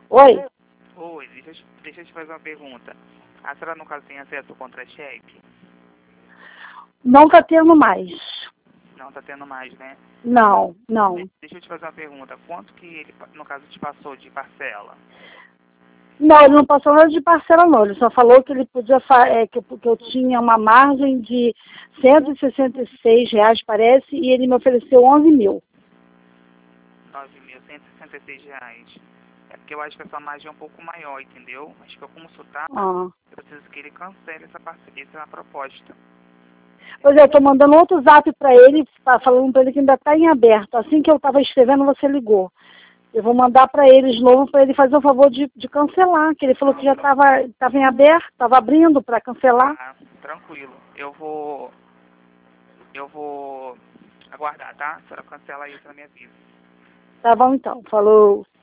Oi? Oi, deixa eu te fazer uma pergunta. A senhora, no caso, tem acesso ao contra-cheque? Não tá tendo mais. Não tá tendo mais, né? Não. Deixa eu te fazer uma pergunta. Quanto que ele, no caso, te passou de parcela? Não, ele não passou nada de parcela, não. Ele só falou que ele podia que eu tinha uma margem de R$ 166, parece, e ele me ofereceu 11 mil. R$ 9.166. É porque eu acho que essa margem é um pouco maior, entendeu? Acho que eu consultar, Ah. eu preciso que ele cancele essa proposta. Pois é, eu tô mandando outro zap para ele, falando para ele que ainda está em aberto. Assim que eu estava escrevendo, você ligou. Eu vou mandar para ele de novo, para ele fazer o favor de cancelar, que ele falou que já estava em aberto, estava abrindo para cancelar. Ah, tranquilo. Eu vou aguardar, tá? A senhora cancela isso na minha vida. Tá bom então, falou.